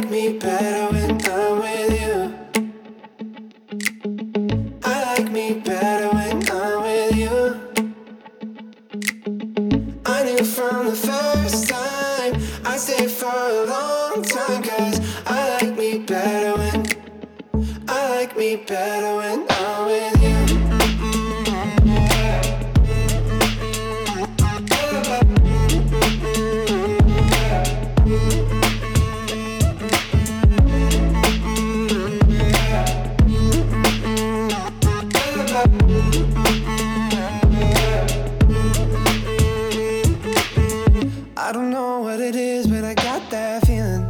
like me better when I'm with you. I like me better when I'm with you. I knew from the first time I'd stay for a long time, 'cause I like me better when I'm with you. I don't know what it is, but I got that feeling.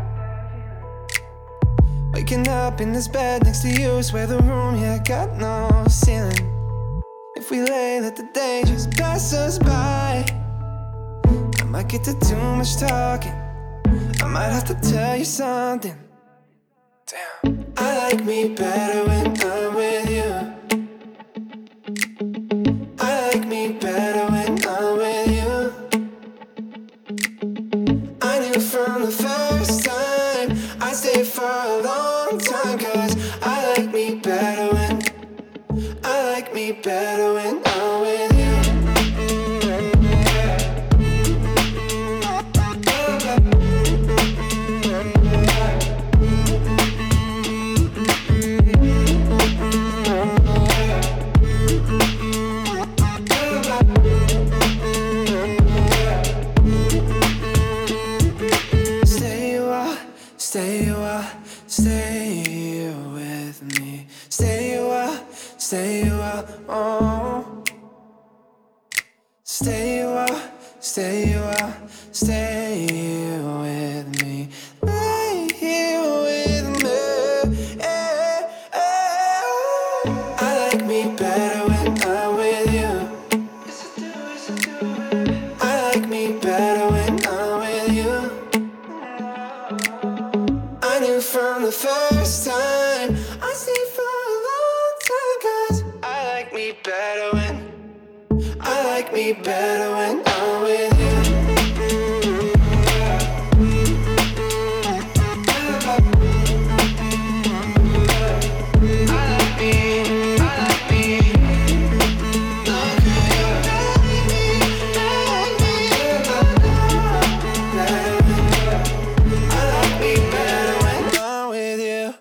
Waking up in this bed next to you, swear the room, yeah, got no ceiling. If we lay, let the day just pass us by. I might get to too much talking, I might have to tell you something. Damn. I like me better when I'm with you. I like me better when I'm with you. I knew from the first time I'd stay for a long time, 'cause I like me better when I'm with you. Stay with me. Stay a while, oh. Stay a while, stay with me. Lay here with me. I like me better when I'm with you. I like me better when I'm with you. I knew from the first time I'd stay for a long time, 'cause I like me better when I'm with you.